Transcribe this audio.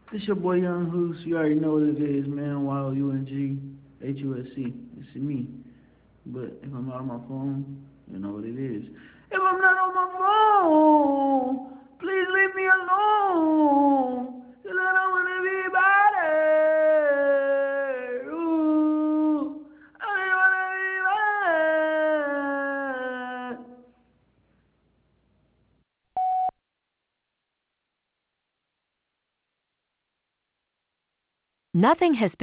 It's your boy Young Hoos. You already know what it is, man. YOUNGHUSC. It's me. But if I'm not on my phone, you know what it is. If I'm not on my phone, please leave me alone. Cause I don't wanna be bothered. Ooh, I don't wanna be bothered. Nothing has